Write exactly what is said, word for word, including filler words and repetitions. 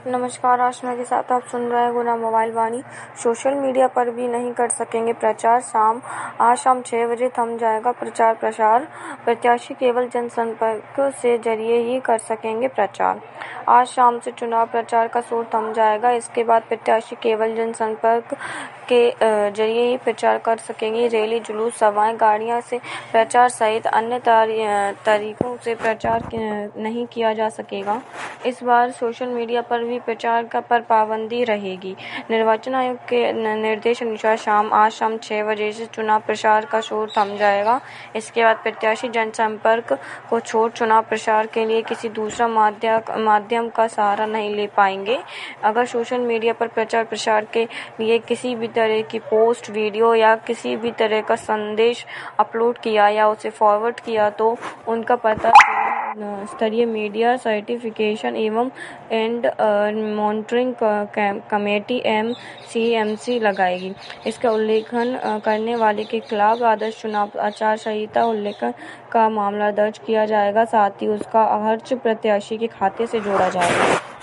नमस्कार, आशना के साथ आप सुन रहे हैं गुना मोबाइल वाणी। सोशल मीडिया पर भी नहीं कर सकेंगे प्रचार, शाम आज शाम छह बजे थम जाएगा प्रचार प्रसार। प्रत्याशी केवल जनसंपर्क से जरिए ही कर सकेंगे प्रचार। आज शाम से चुनाव प्रचार का शोर थम जाएगा। इसके बाद प्रत्याशी केवल जनसंपर्क के जरिए ही प्रचार कर सकेंगे। रैली, जुलूस, सभाएं, गाड़ियां से प्रचार सहित अन्य तरीकों से प्रचार नहीं किया जा सकेगा। इस बार सोशल मीडिया पर भी प्रचार का पर पाबंदी रहेगी। निर्वाचन आयोग के निर्देश अनुसार शाम आज शाम छह बजे से चुनाव प्रचार का शोर थम जाएगा। इसके बाद प्रत्याशी जनसंपर्क को छोड़ चुनाव प्रचार के लिए किसी दूसरा माध्यम का सहारा नहीं ले पाएंगे। अगर सोशल मीडिया पर प्रचार प्रसार के लिए किसी भी तरह की पोस्ट, वीडियो या किसी भी तरह का संदेश अपलोड किया या उसे फॉरवर्ड किया तो उनका पता स्तरीय मीडिया सर्टिफिकेशन एवं and monitoring committee M C M C लगाएगी। इसका उल्लंघन करने वाले के खिलाफ आदर्श चुनाव आचार संहिता उल्लंघन का मामला दर्ज किया जाएगा। साथ ही उसका खर्च प्रत्याशी के खाते से जोड़ा जाएगा।